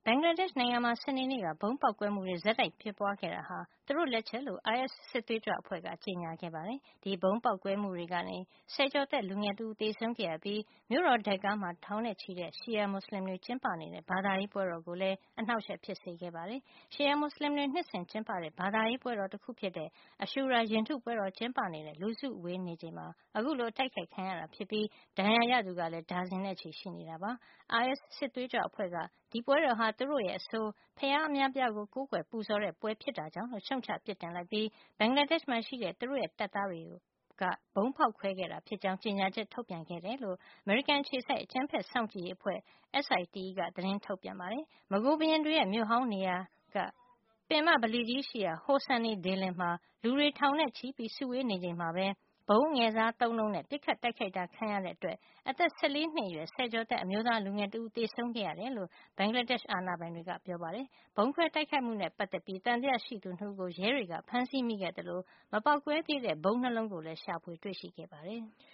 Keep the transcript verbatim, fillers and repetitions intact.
င်္ဂလားဒေ့ရှ်နိုင်ငံမှာ စနေနေ့က ဗုံးပေါက်ကွဲမှုတွေ ဆက်တိုက်ဖြစ်ပွားခဲ့တာဟာ သူတို့လက်ချက်လို့ အိုင်အက်စ် စစ်သွေးကြွအဖွဲ့က ကြေညာခဲ့ပါတယ်။ ဒီဗုံးပေါက်ကွဲမှုတွေကနေ ဆယ်ကျော်သက် လူငယ်တဦး သေဆုံးခဲ့ရပြီး မြို့တော် Dhaka မှာ ထောင်နဲ့ချီတဲ့ ရှီယာမွတ်စလင်တွေ ကျင်းပနေတဲ့ ဘာသာရေးပွဲတော်ကိုလည်း အနှောက်အယှက် ဖြစ်စေခဲ့ပါတယ်။ ရှီယာမွတ်စလင်တွေ နှစ်စဉ်ကျင်းပတဲ့ ဘာသာရေးပွဲတော်တခုဖြစ်တဲ့ Ashura ရင်ထုပွဲတော် ကျင်းပနေတဲ့ လူစုဝေးနေချိန်မှာ အခုလို အတိုက်ခိုက်ခံရတာဖြစ်ပြီး ဒဏ်ရာရသူကလည်း ဒါဇင်နဲ့ချီ ရှိနေတာပါ။ အိုင်အက်စ် စစ်သွေးကြွအဖွဲ့က ဒီပွဲတော်ဟာ သူတို့ရဲ့အဆို ဘုရားအများအပြားကို ကိုးကွယ်ပူဇော်တဲ့ပွဲ ဖြစ်တာကြောင့်လို့ ရှုတ်ချပြစ်တင်လိုက်ပြီး ဘင်္ဂလားဒေ့ရှ်မှာရှိတဲ့ သူတို့ရဲ့တပ်သားတွေက ဗုံးဖောက်ခွဲခဲ့တာဖြစ်ကြောင်း ကြေညာချက် ထုတ်ပြန်ခဲ့တယ်လို့ အမေရိကန်အခြေစိုက် အကြမ်းဖက်စောင့်ကြည့်ရေးအဖွဲ့ S I T E က သတင်းထုတ်ပြန်ပါတယ်။ မဂိုဘုရင်တွေရဲ့ မြို့ဟောင်းနေရာက ပင်မဗလီကြီးရှိရာ Hosani Dalem မှာ လူတွေ ထောင်နဲ့ချီ စုဝေးနေချိန်မှာပဲ ဗုံးအငယ်စား ၃ လုံးနဲ့ ပစ်ခတ်တိုက်ခိုက်တာ ခံရတဲ့အတွက် အသက် ၁၄ နှစ်အရွယ် ဆယ်ကျော်သက် အမျိုးသားလူငယ်တဦး သေဆုံးခဲ့ရတယ်လို့ ဘင်္ဂလားဒေ့ရှ် အာဏာပိုင်တွေက ပြောပါတယ်။ ဗုံးခွဲတိုက်ခိုက်မှုနဲ့ ပတ်သက်ပြီး သံသယရှိသူ ၂ ဦးကို ရဲတွေက ဖမ်းဆီးမိခဲ့သလို မပေါက်ကွဲသေးတဲ့ ဗုံး ၂ လုံးကိုလည်း ရှာဖွေတွေ့ရှိခဲ့ပါတယ်။